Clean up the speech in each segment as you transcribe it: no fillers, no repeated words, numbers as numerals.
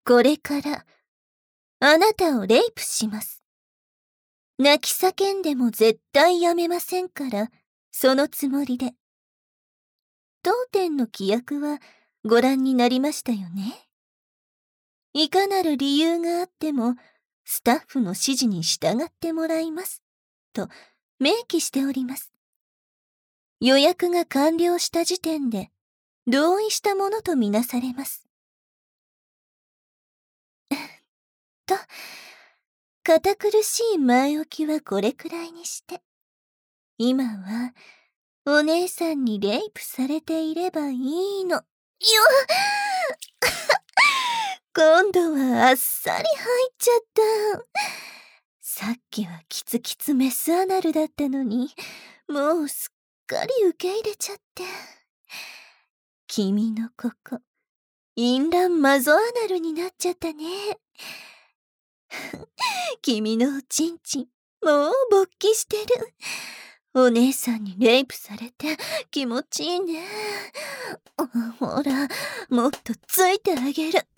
これからあなたをレイプします。泣き叫んでも絶対やめませんから、そのつもりで。当店の規約はご覧になりましたよね。いかなる理由があっても、スタッフの指示に従ってもらいます。と明記しております。予約が完了した時点で、同意したものとみなされます。と、堅苦しい前置きはこれくらいにして、今は、お姉さんにレイプされていればいいの。今度はあっさり入っちゃった。さっきはキツキツメスアナルだったのに、もうすっかり受け入れちゃって。君のここ、淫乱マゾアナルになっちゃったね。君のおちんちん、もう勃起してる。お姉さんにレイプされて気持ちいいね。ほら、もっとついてあげる。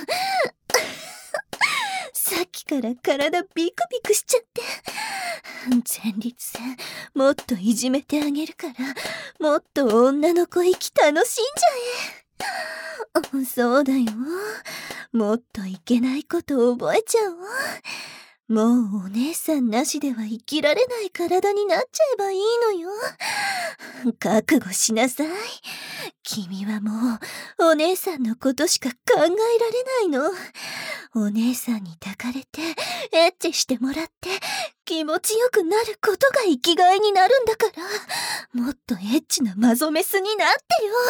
さっきから体ビクビクしちゃって。前立腺、もっといじめてあげるから、もっと女の子息楽しんじゃえ。そうだよ。もっといけないこと覚えちゃおう。もうお姉さんなしでは生きられない体になっちゃえばいいのよ。覚悟しなさい。君はもうお姉さんのことしか考えられないの。お姉さんに抱かれてエッチしてもらって気持ちよくなることが生きがいになるんだから、もっとエッチなマゾメスになってよ。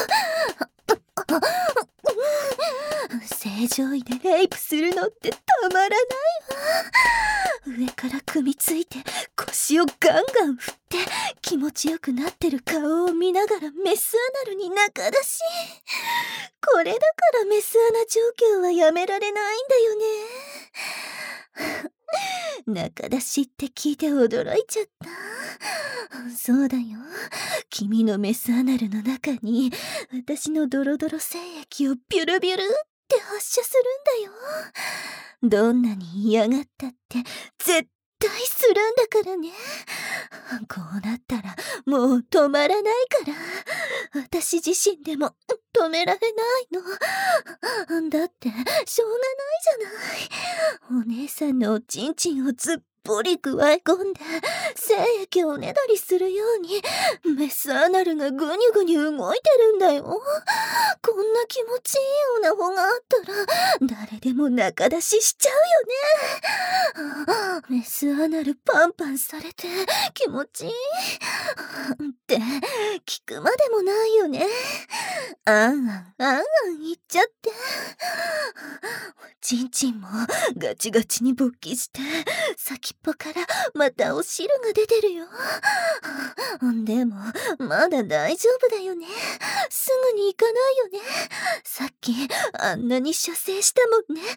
正常位でレイプするのってたまらないわ。上から組みついて腰をガンガン振って気持ちよくなってる顔を見ながらメスアナルに仲出し。これだからメスアナ状況はやめられないんだよね。仲出しって聞いて驚いちゃった。そうだよ。君のメスアナルの中に私のドロドロ精液をビュルビュルって発射するんだよ。どんなに嫌がったって絶対するんだからね。こうなったらもう止まらないから。私自身でも止められないの。だってしょうがないじゃない。お姉さんのおちんちんをずっぽりくわえ込んで精液をねだりするようにメスアナルがぐにゅぐにゅ動いてるんだよ。こんな気持ちいいオナホがあったら誰でも仲出ししちゃうよね。メスアナルパンパンされて気持ちいいって聞くまでもないよね。あんあんあんあん言っちゃって。ちんちんもガチガチに勃起して先っぽからまたお汁が出てるよ。でもまだ大丈夫だよね。すぐに行かないよね。さっきあんなに射精したもんね。ね。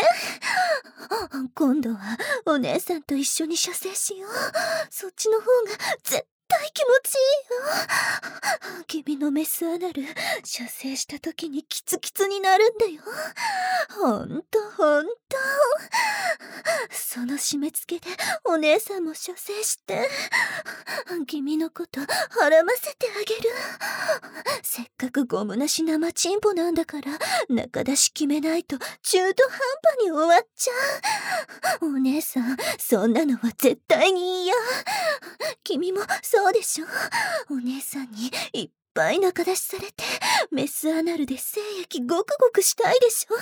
今度はお姉さんと一緒に射精しよう。そっちの方が絶対気持ちいいよ。君のメスアナル射精した時にキツキツになるんだよ。ほんとほんと。その締め付けでお姉さんも射精して君のことはらませてあげる。せっかくゴムなし生チンポなんだから仲出し決めないと中途半端に終わっちゃう。お姉さんそんなのは絶対に嫌。君もそうでしょ。お姉さんにいっぱい仲出しされてメスアナルで精液ゴクゴクしたいでしょ。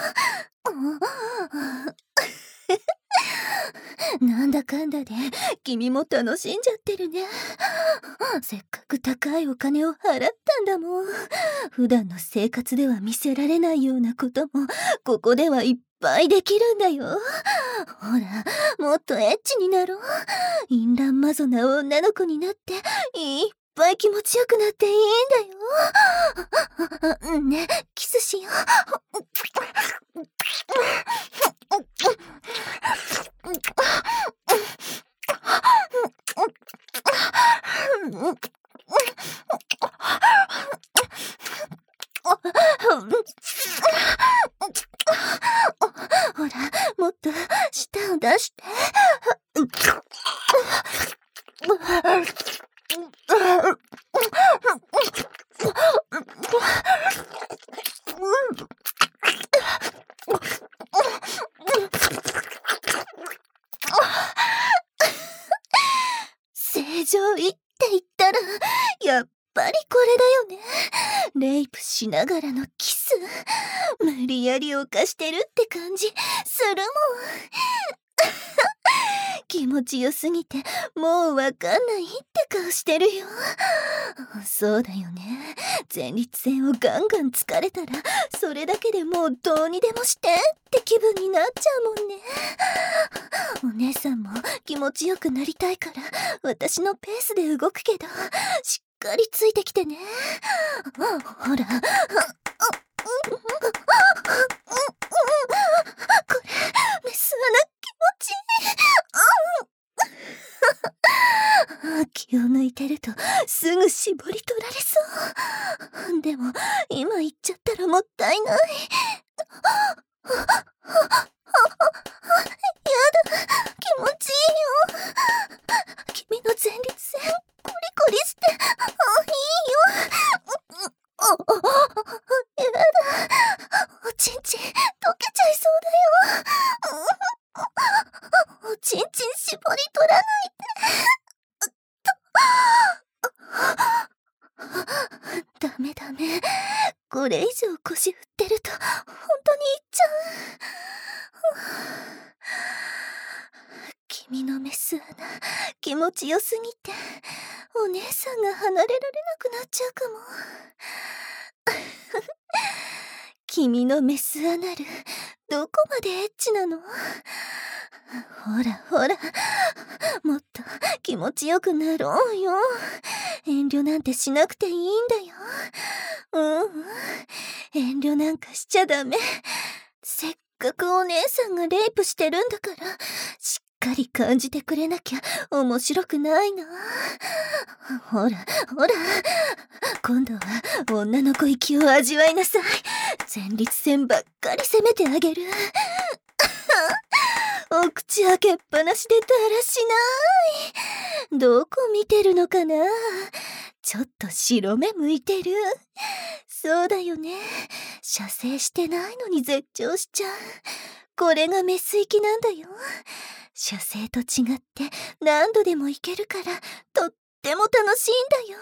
なんだかんだで君も楽しんじゃってるね。せっかく高いお金を払ったんだもん。普段の生活では見せられないようなこともここではいっぱいできるんだよ。ほらもっとエッチになろう。淫乱マゾな女の子になっていっぱい気持ちよくなっていいんだよ。ね、キスしよう。 出して。正常位って言ったらやっぱりこれだよね。レイプしながらのキス、無理やり犯してるって感じするもん。気持ちよすぎてもうわかんないって顔してるよ。そうだよね。前立腺をガンガン疲れたらそれだけでもうどうにでもしてって気分になっちゃうもんね。お姉さんも気持ちよくなりたいから私のペースで動くけどしっかりついてきてね。ほら。これメス穴気持ちいい。気を抜いてるとすぐ絞り取られそう。でも今言っちゃったらもったいない。やだ、気持ちいいよ。君の前立腺コリコリしていいよ。やだ、おちんちん溶けちゃいそうだよ。おちんちん絞り取らないで。ダメダメ。これ以上腰振ってると本当にいっちゃう。君のメス穴気持ちよすぎてお姉さんが離れられなくなっちゃうかも。君のメスアナルどこまでエッチなの？ほらほら、もっと気持ちよくなろうよ。遠慮なんてしなくていいんだよ。遠慮なんかしちゃダメ。せっかくお姉さんがレイプしてるんだからしっかり感じてくれなきゃ面白くないな。ほらほら、今度は女の子行きを味わいなさい。前立腺ばっかり責めてあげる。お口開けっぱなしでだらしない。どこ見てるのかな。ちょっと白目向いてる。そうだよね。射精してないのに絶頂しちゃう。これがメス行きなんだよ。射精と違って何度でもいけるからとっても楽しいんだよ。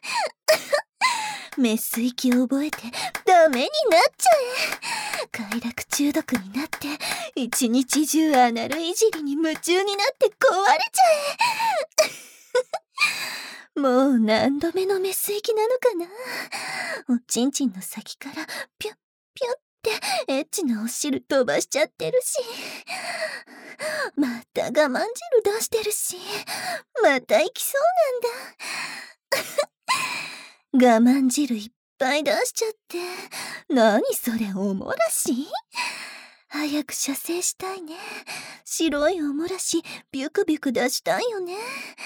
メス息を覚えてダメになっちゃえ。快楽中毒になって一日中アナルいじりに夢中になって壊れちゃえ。もう何度目のメス息なのかな。おちんちんの先からピュッピュッってエッチなお汁飛ばしちゃってるし、また我慢汁出してるし、また行きそうなんだ。我慢汁いっぱい出しちゃって、何それおもらし？早く射精したいね。白いおもらしビュクビュク出したいよね。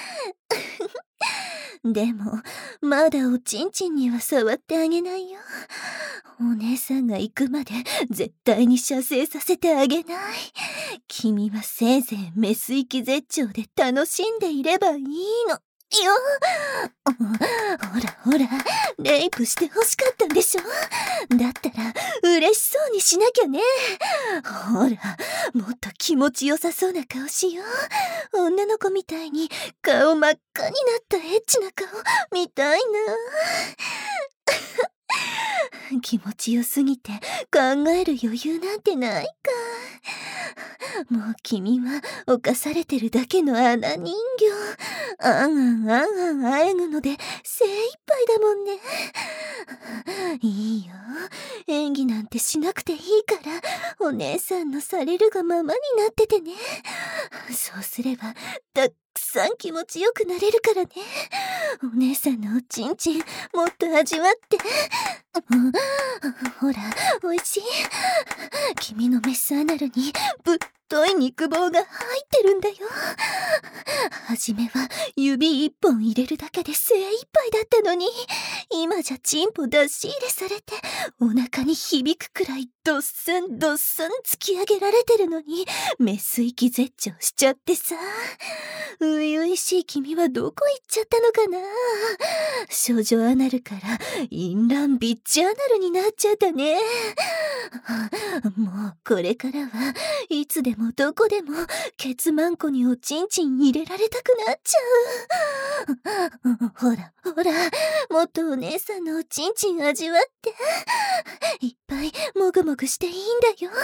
でもまだおちんちんには触ってあげないよ。お姉さんが行くまで絶対に射精させてあげない。君はせいぜいメス息絶頂で楽しんでいればいいのよ。ほらほら、レイプして欲しかったんでしょ。だったら嬉しそうにしなきゃね。ほら、もっと気持ちよさそうな顔しよう。女の子みたいに顔真っ赤になったエッチな顔見たいな。気持ちよすぎて考える余裕なんてないか。もう君は犯されてるだけの穴人形。あんあんあんあんあえぐので精一杯だもんね。いいよ、演技なんてしなくていいからお姉さんのされるがままになっててね。そうすればたくさん気持ちよくなれるからね。お姉さんのおちんちんもっと味わって。ほら、おいしい。 君のメスアナルにぶっとい肉棒が入ってるんだよ。はじめは指一本入れるだけで精一杯だったのに、今じゃチンポ出し入れされてお腹に響くくらいドッスンドッスン突き上げられてるのに、メス息絶頂しちゃってさ。初々しい君はどこ行っちゃったのかな。少女アナルからインランビッチアナルになっちゃったね。もうこれからはいつでもどこでもケツマンコにおちんちん入れられたくなっちゃう。ほらほら、もっとお姉さんのおちんちん味わって、いっぱいもぐもぐしていいんだよ。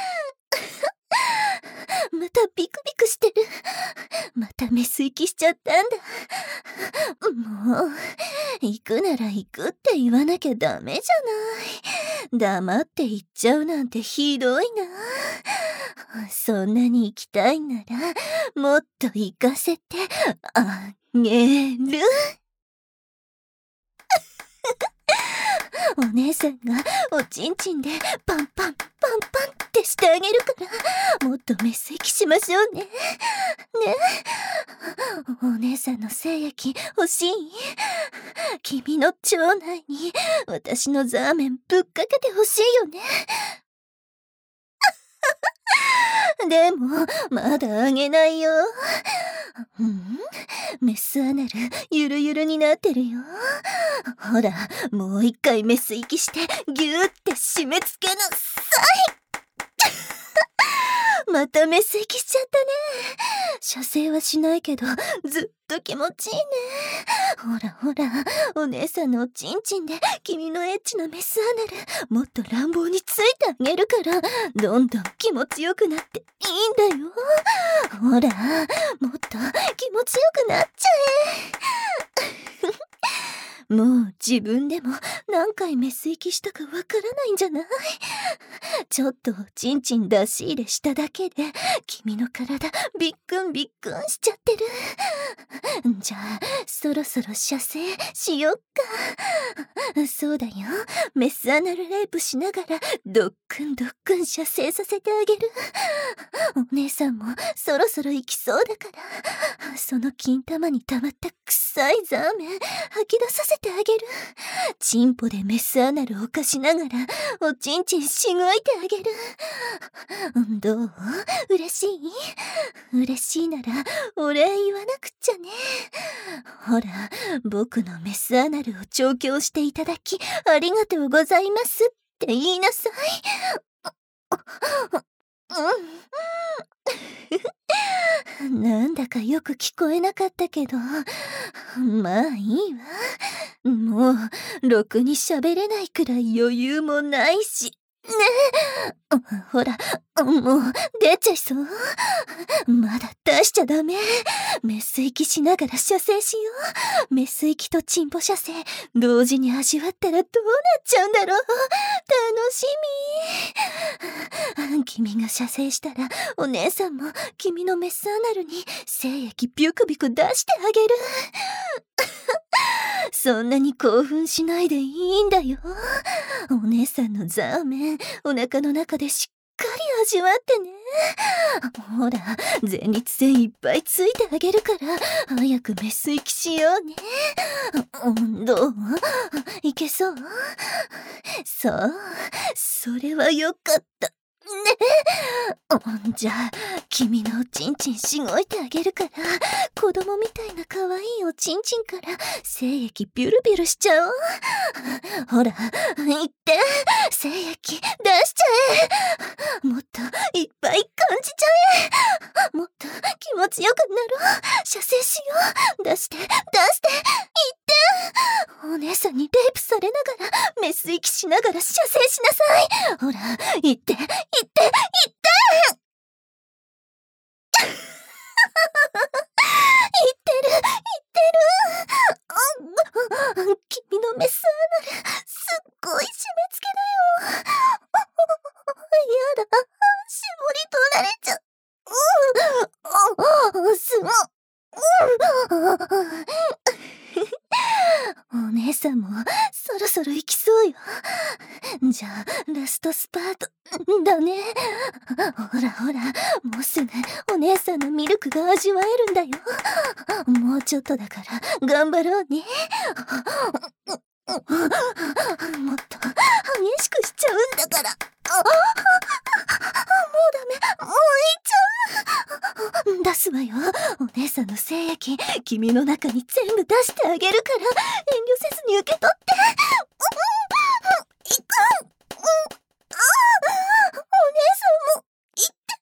またビクビクしてる。またメス息しちゃったんだ。もう行くなら行くって言わなきゃダメじゃない。黙って行っちゃうなんてひどいな。そんなに行きたいならもっと行かせてあげる。お姉さんがおちんちんでパンパンパンパンってしてあげるから、もっとメス息しましょうね。ね。お姉さんの精液欲しい？君の腸内に私のザーメンぶっかけて欲しいよね。でもまだあげないよ。メスアナルゆるゆるになってるよ。ほら、もう一回メス息してギューって締め付けなさい。またメス息しちゃったね。射精はしないけどずっと気持ちいいね。ほらほら、お姉さんのおちんちんで君のエッチなメスアナルもっと乱暴についてあげるから、どんどん気持ちよくなっていいんだよ。ほら、もっと気持ちよくなっちゃえ。もう自分でも何回メス息したかわからないんじゃない？ちょっとチンチン出し入れしただけで君の体ビックンビックンしちゃってる。じゃあそろそろ射精しよっか。そうだよ、メスアナルレイプしながらドックンドックン射精させてあげる。お姉さんもそろそろ行きそうだから、その金玉に溜まった臭いザーメン吐き出させてあげる。チンポでメスアナルをかしながらおちんちんしごいてあげる。どう？嬉しい？嬉しいならお礼言わなくっちゃね。ほら、僕のメスアナルを調教していただきありがとうございますって言いなさい。なんだかよく聞こえなかったけど、まあいいわ。もうろくに喋れないくらい余裕もないしね。ほら、もう出ちゃいそう。まだ出しちゃダメ。メス息しながら射精しよう。メス息とチンポ射精同時に味わったらどうなっちゃうんだろう。楽しみ。君が射精したらお姉さんも君のメスアナルに精液ビュクビク出してあげる。そんなに興奮しないでいいんだよ。お姉さんのザーメンお腹の中でしっかり味わってね。ほら、前立腺いっぱいついてあげるから早くメス息しようね。どう？いけそう？そう、それはよかったね。じゃあ君のおちんちんしごいてあげるから、子供みたいな可愛いおちんちんから精液ビュルビュルしちゃおう。ほら、いって、精液出しちゃえ。もっといっぱい感じちゃえ。もっと気持ちよくなろう。射精しよう。出して出して、いって。お姉さんにレイプされながらメス息しながら射精しなさい。ほら、いって、いって、いって。言ってる、言ってる。君のメスアナルすっごい締め付けだよ。やだ、絞り取られちゃう。すごお姉さんもそろそろ行きそうよ。じゃあラストスパートだね。ほらほら、もうすぐお姉さんのミルクが味わえるんだよ。もうちょっとだから頑張ろうね。もっと激しくしちゃうんだから。もうダメ、もういっちゃう。出すわよ。お姉さんの精液、君の中に全部出してあげるから、遠慮せずに受け取って。いく。お姉さんも言って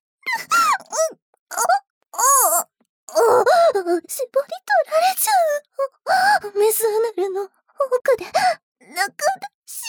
る。絞り取られちゃう。メスアナルの奥で泣くだし。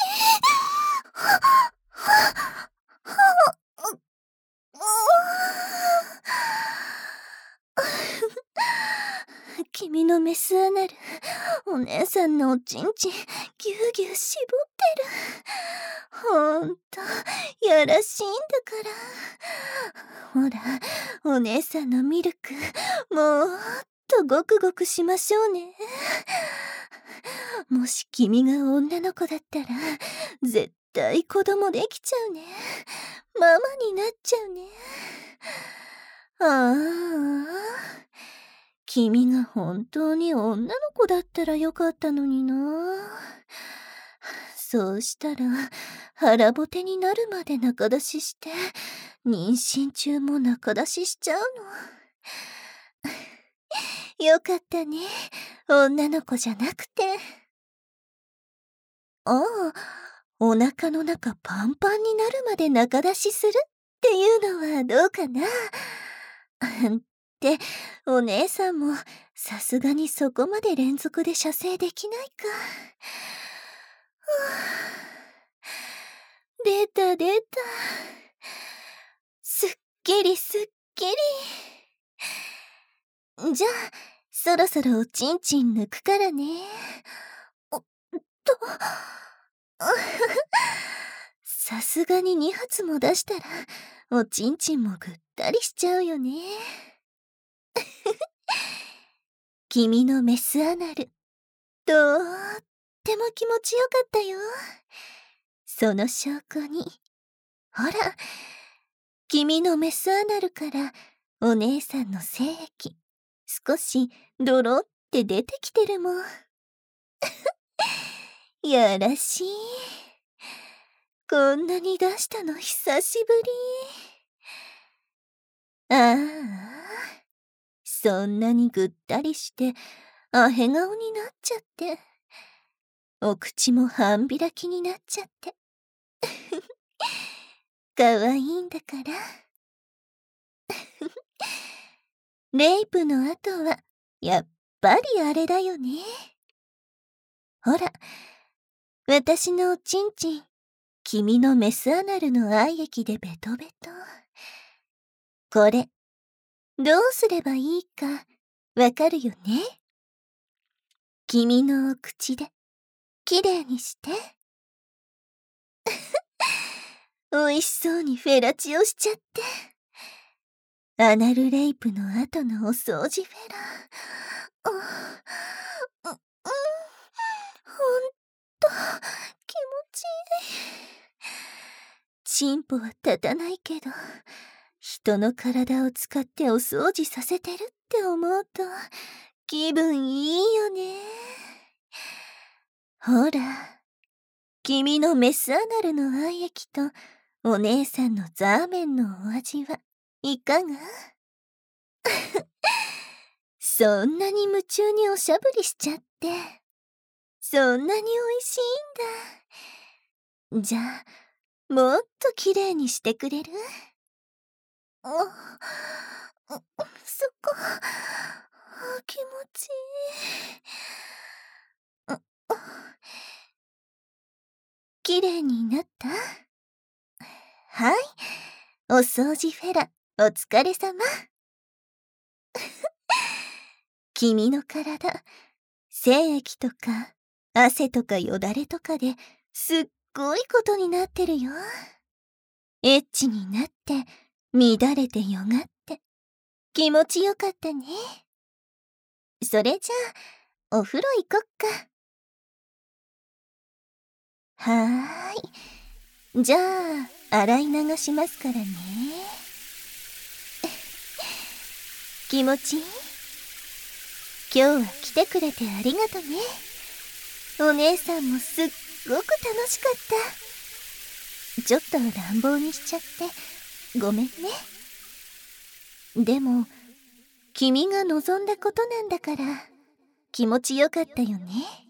君のメスアナル、お姉さんのおちんちん、ぎゅうぎゅう絞ってる。ほんと、やらしいんだから。ほら、お姉さんのミルク、もっとごくごくしましょうね。もし君が女の子だったら、絶対子供できちゃうね。ママになっちゃうね。ああ。君が本当に女の子だったらよかったのにな。そうしたら腹ぼてになるまで仲出しして、妊娠中も仲出ししちゃうの。よかったね、女の子じゃなくて。ああ、お腹の中パンパンになるまで仲出しするっていうのはどうかな。ってお姉さんもさすがにそこまで連続で射精できないか。出た出た。すっきりすっきり。じゃあそろそろおちんちん抜くからね。さすがに2発も出したらおちんちんもぐったりしちゃうよね。君のメスアナル、とっても気持ちよかったよ。その証拠に、ほら、君のメスアナルからお姉さんの精液、少しドロって出てきてるもん。やらしい。こんなに出したの久しぶり。ああ、そんなにぐったりしてアヘ顔になっちゃって、お口も半開きになっちゃって。かわいいんだから。レイプの後はやっぱりあれだよね。ほら、私のおちんちん、君のメスアナルの愛液でベトベト。これ、どうすればいいかわかるよね。君のお口できれいにして。おいしそうにフェラチオしちゃって。アナルレイプの後のお掃除フェラ。ほんと気持ちいい。チンポは立たないけど、人の体を使ってお掃除させてるって思うと気分いいよね。ほら、君のメスアナルの愛液とお姉さんのザーメンのお味はいかが？そんなに夢中におしゃぶりしちゃって、そんなに美味しいんだ。じゃあ、もっときれいにしてくれる？そこ、気持ちいい。きれいになった？はい、お掃除フェラ、お疲れ様。君の体、精液とか汗とかよだれとかですっごいことになってるよ。エッチになって乱れてよがって気持ちよかったね。それじゃあお風呂行こっか。はーい、じゃあ洗い流しますからね。気持ちいい？今日は来てくれてありがとね。お姉さんもすっごく楽しかった。ちょっと乱暴にしちゃってごめんね。でも君が望んだことなんだから気持ちよかったよね。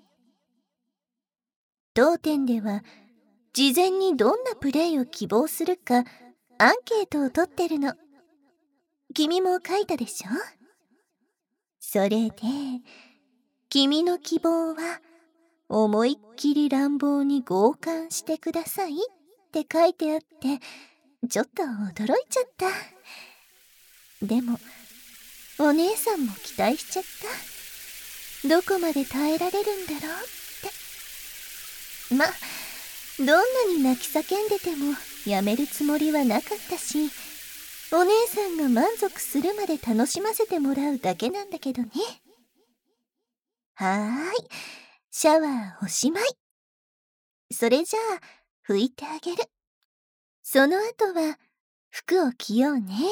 当店では事前にどんなプレイを希望するかアンケートを取ってるの。君も書いたでしょ？それで君の希望は思いっきり乱暴に強姦してくださいって書いてあってちょっと驚いちゃった。でもお姉さんも期待しちゃった。どこまで耐えられるんだろうって。どんなに泣き叫んでてもやめるつもりはなかったし、お姉さんが満足するまで楽しませてもらうだけなんだけどね。シャワーおしまい。それじゃあ拭いてあげる。その後は服を着ようね。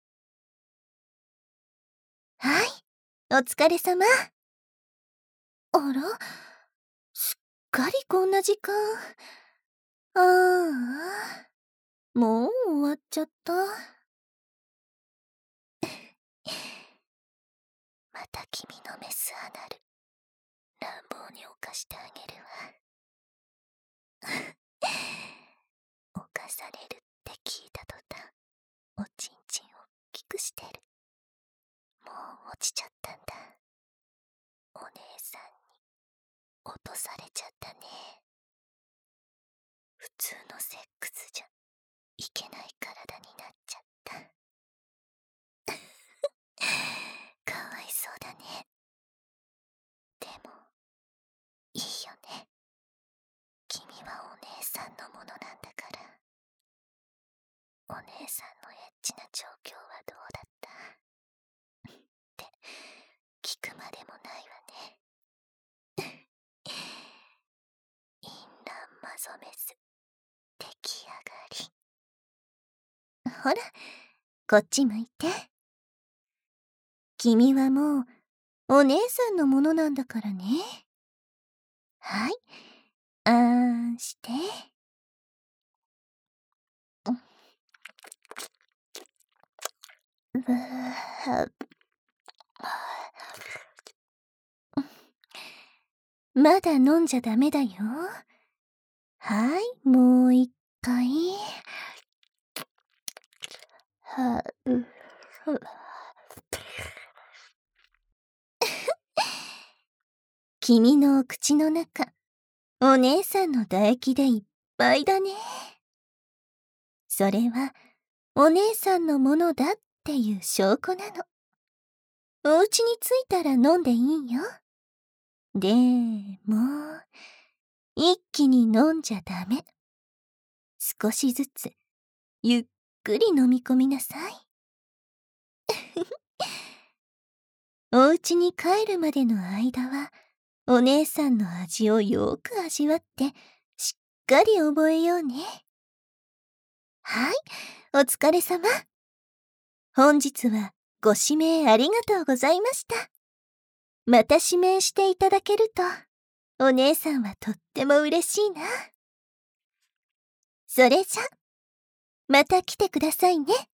はい、お疲れ様。あら、すっかりこんな時間。もう終わっちゃった。また君のメスアナル乱暴に犯してあげるわ。犯されるって聞いた途端おちんちんを大きくしてる。もう落ちちゃったんだ。お姉さんに落とされちゃったね。普通のセックスじゃいけない体になっちゃった。かわいそうだね。でもいいよね。君はお姉さんのものなんだから。お姉さんのエッチな状況はどうだったって聞くまでもないわね。インランマゾメス出来上がり。ほら、こっち向いて。君はもうお姉さんのものなんだからね。はい、あーんして。まだ飲んじゃダメだよ。はい、もう一回。君のお口の中、お姉さんの唾液でいっぱいだね。それはお姉さんのものだっていう証拠なの。お家に着いたら飲んでいいよ。でも一気に飲んじゃダメ。少しずつゆっくり飲み込みなさい。お家に帰るまでの間はお姉さんの味をよく味わってしっかり覚えようね。はい、お疲れ様。本日はご指名ありがとうございました。また指名していただけるとお姉さんはとっても嬉しいな。それじゃまた来てくださいね。